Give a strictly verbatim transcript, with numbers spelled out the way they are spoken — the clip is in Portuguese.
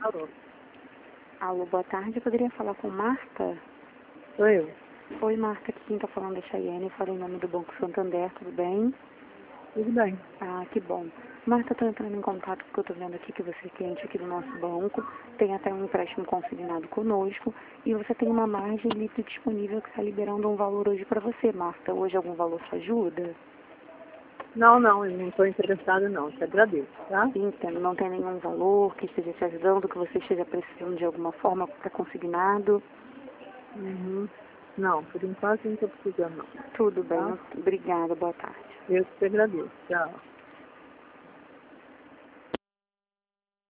Alô. Alô, boa tarde. Eu poderia falar com Marta? Sou eu. Oi, Marta, aqui quem está falando é Chayane. Eu falo em nome do Banco Santander, tudo bem? Tudo bem. Ah, que bom. Marta, estou entrando em contato porque eu estou vendo aqui que você é cliente aqui do nosso banco, tem até um empréstimo consignado conosco e você tem uma margem livre disponível que está liberando um valor hoje para você, Marta. Hoje algum valor te ajuda? Não, não, eu não estou interessado não. Te agradeço, tá? Entendo, não tem nenhum valor que esteja te ajudando, que você esteja precisando de alguma forma para consignado? Uhum. Não, por enquanto não estou precisando não. Tudo bem, Tá? obrigada, boa tarde. Eu te agradeço. Tchau.